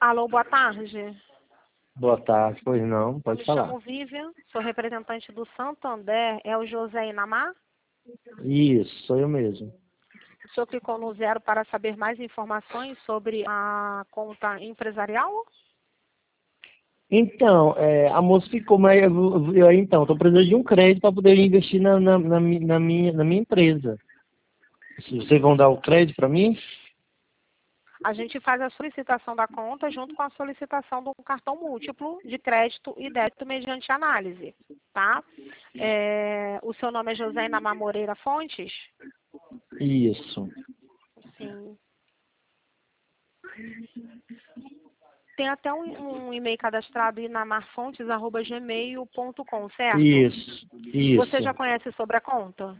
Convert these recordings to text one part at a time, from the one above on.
Alô, boa tarde. Boa tarde, pois não, Eu pode me falar. chamo Vivian, sou representante do Santander. É o José Inamar? Isso, sou eu mesmo. O senhor clicou no 0 para saber mais informações sobre a conta empresarial? Então, a moça ficou, mas então, estou precisando de um crédito para poder investir na minha empresa. Vocês vão dar o crédito para mim? A gente faz a solicitação da conta junto com a solicitação do cartão múltiplo de crédito e débito mediante análise, tá? O seu nome é José Inamar Moreira Fontes? Isso, Sim. Tem até um e-mail cadastrado inamarfontes@gmail.com, certo? isso, Você já isso, conhece sobre a conta?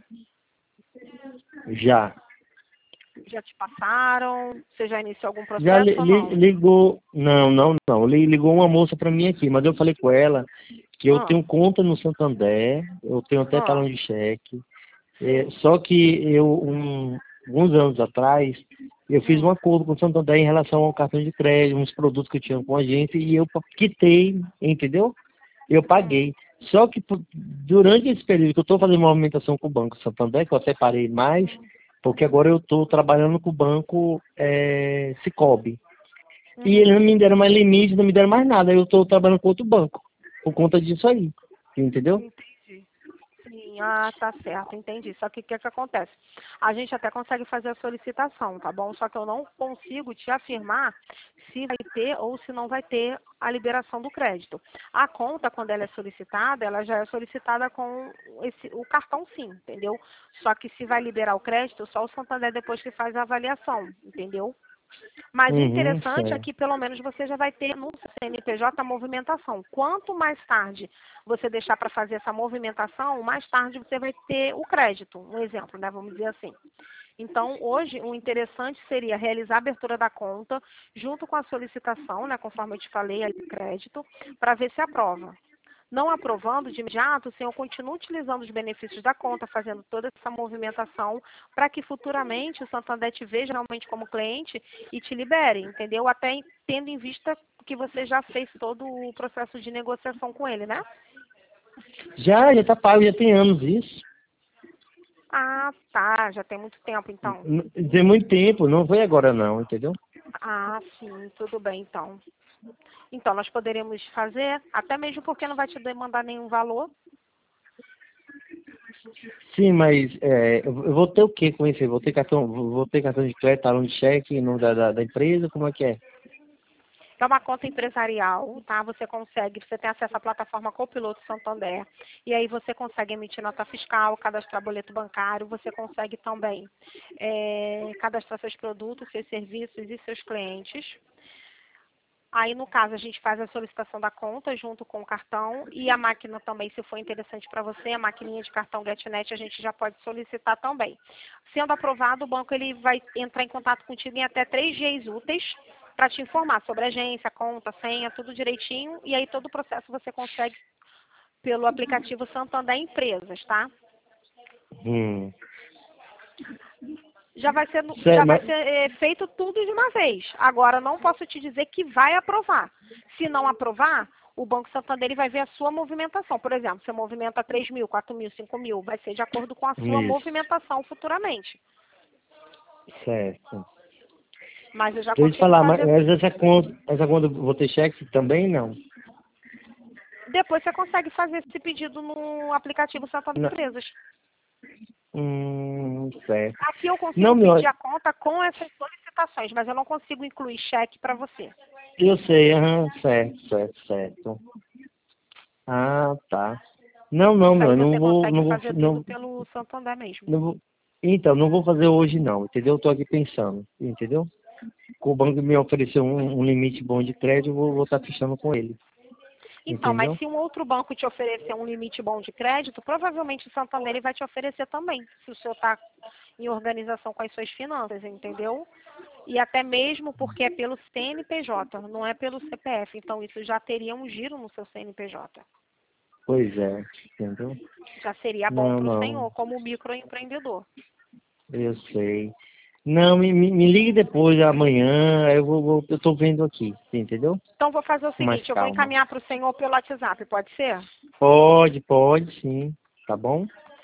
já. Já te passaram? Você já iniciou algum Já processo ou não? ligou, não, ligou uma moça para mim aqui, mas eu falei com ela que eu Ah, tenho conta no Santander, eu tenho até ah, talão de cheque. sim. Só que alguns anos atrás, eu fiz um Hum, acordo com o Santander em relação ao cartão de crédito, uns produtos que eu tinha com a gente, e eu quitei, entendeu? Eu hum. paguei. Só que durante esse período que eu estou fazendo movimentação com o Banco Santander, que eu até parei mais, porque agora eu estou trabalhando com o Banco Sicoob. E eles não Uhum. me deram mais limite, não me deram mais nada. Eu estou trabalhando com outro banco, por conta disso aí. Entendeu? Entendi. Sim, tá certo, entendi. Só que o que que acontece? A gente até consegue fazer a solicitação, tá bom? Só que eu não consigo te afirmar se vai ter ou se não vai ter a liberação do crédito. A conta, quando ela é solicitada, ela já é solicitada com o cartão sim, entendeu? Só que se vai liberar o crédito, só o Santander depois que faz a avaliação, entendeu? Mas o Uhum, interessante é certo. que pelo menos você já vai ter no CNPJ a movimentação. Quanto mais tarde você deixar para fazer essa movimentação, mais tarde você vai ter o crédito. Um exemplo, né? Vamos dizer assim. Então, hoje, o interessante seria realizar a abertura da conta junto com a solicitação, né? Conforme eu te falei, aí, do crédito, para ver se aprova. Não aprovando de imediato, o senhor continua utilizando os benefícios da conta, fazendo toda essa movimentação, para que futuramente o Santander te veja realmente como cliente e te libere, entendeu? Até tendo em vista que você já fez todo o processo de negociação com ele, né? Já tá pago, já tem anos isso. Ah, tá, já tem muito tempo então. Tem muito tempo, não foi agora não, entendeu? Ah, sim, tudo bem então. Então, nós poderíamos fazer, até mesmo porque não vai te demandar nenhum valor. Sim, mas eu vou ter o que com isso aí? Vou ter cartão de crédito, talão de cheque no da empresa, como é que é? É uma conta empresarial, tá? Você tem acesso à plataforma Copiloto Santander. E aí você consegue emitir nota fiscal, cadastrar boleto bancário, você consegue também cadastrar seus produtos, seus serviços e seus clientes. Aí, no caso, a gente faz a solicitação da conta junto com o cartão e a máquina também, se for interessante para você, a maquininha de cartão GetNet a gente já pode solicitar também. Sendo aprovado, o banco ele vai entrar em contato contigo em até 3 dias úteis para te informar sobre a agência, conta, senha, tudo direitinho. E aí todo o processo você consegue pelo aplicativo Santander Empresas, tá? Hum. Já Sério, vai mas, ser feito tudo de uma vez. Agora, não posso te dizer que vai aprovar. Se não aprovar, o Banco Santander ele vai ver a sua movimentação. Por exemplo, você movimenta 3 mil, 4 mil, 5 mil, vai ser de acordo com a sua isso, movimentação futuramente. certo. Mas eu já Deixa eu te consigo falar, mas fazer. essa conta eu vou ter cheque também, não? Depois você consegue fazer esse pedido no aplicativo Santander Não. Empresas. Certo. Aqui eu Não, consigo meu, pedir a conta com essas solicitações, mas eu não consigo incluir cheque para você. eu sei, aham, certo. Ah, tá. Não, Isso meu, aí eu não você vou, consegue não vou, fazer tudo não, pelo Santander mesmo. não vou, então, não vou fazer hoje não, entendeu? Eu tô aqui pensando, entendeu? O banco me ofereceu um limite bom de crédito, eu vou estar fechando com ele, Então, mas entendeu? se um outro banco te oferecer um limite bom de crédito, provavelmente o Santander ele vai te oferecer também, se o senhor está em organização com as suas finanças, entendeu? E até mesmo porque é pelo CNPJ, não é pelo CPF. Então, isso já teria um giro no seu CNPJ. Pois é, entendeu? Já seria bom Não, para o não, senhor, como microempreendedor. eu sei. Não, me ligue depois, amanhã, eu tô vendo aqui, entendeu? Então, vou fazer o Com mais seguinte, eu vou calma. encaminhar para o senhor pelo WhatsApp, pode ser? Pode sim, tá bom?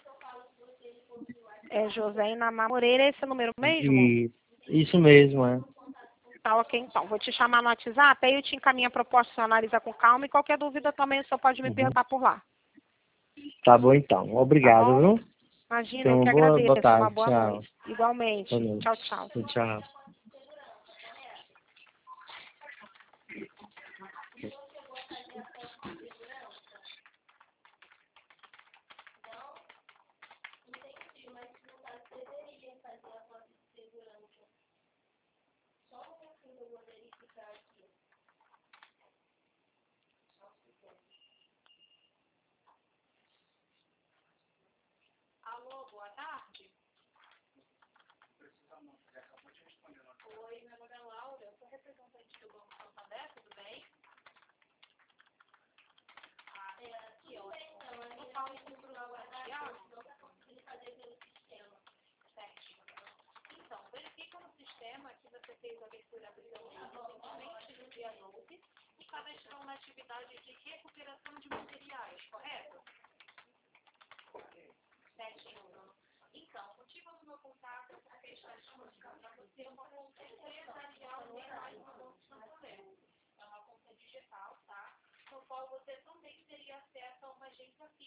É Joséina Moreira, é esse número mesmo? Isso mesmo, é. Tá ok, então. Vou te chamar no WhatsApp, aí eu te encaminho a proposta, você analisa com calma e qualquer dúvida também o senhor pode me Uhum. perguntar por lá. Tá bom então. Tá Obrigado, bom? viu? Imagina, eu Então, que boa agradeço. Uma tarde. boa Tchau. noite. Igualmente. Boa noite. Tchau, tchau. Tchau. Alô, boa tarde. Oi, meu nome é Laura, eu sou representante do Banco Santander, tudo bem? Ah, que ótimo. Eu falo com o Bruno Santiago. Certo. Então, verifica no sistema que você fez a abertura do seu recentemente no dia 12 e cadastrou uma atividade de recuperação de materiais, correto? Certinho, Bruno. Então, motivo do meu contato é porque está disponível para você uma conta empresarial online no Banco Santander. É uma conta digital, tá? No qual você também teria acesso a uma agência física.